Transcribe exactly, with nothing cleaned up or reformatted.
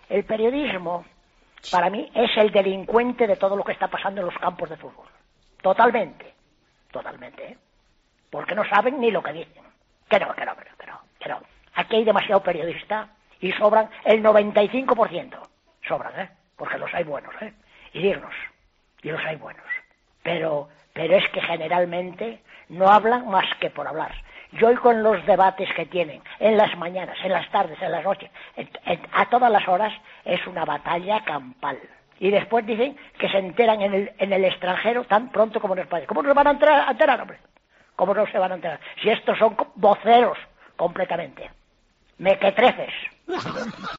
El periodismo, para mí, es el delincuente de todo lo que está pasando en los campos de fútbol. Totalmente. Totalmente, ¿eh? Porque no saben ni lo que dicen. Que no, que no, que no, que no, que no. Aquí hay demasiado periodista y sobran el noventa y cinco por ciento. Sobran, ¿eh? Porque los hay buenos, ¿eh? Y dignos. Y los hay buenos. Pero, pero es que generalmente no hablan más que por hablar. Yo oigo en los debates que tienen, en las mañanas, en las tardes, en las noches, en, en, a todas las horas, es una batalla campal. Y después dicen que se enteran en el, en el extranjero tan pronto como en España. ¿Cómo no se van a enterar, a enterar, hombre? ¿Cómo no se van a enterar? Si estos son voceros completamente. Mequetrefes.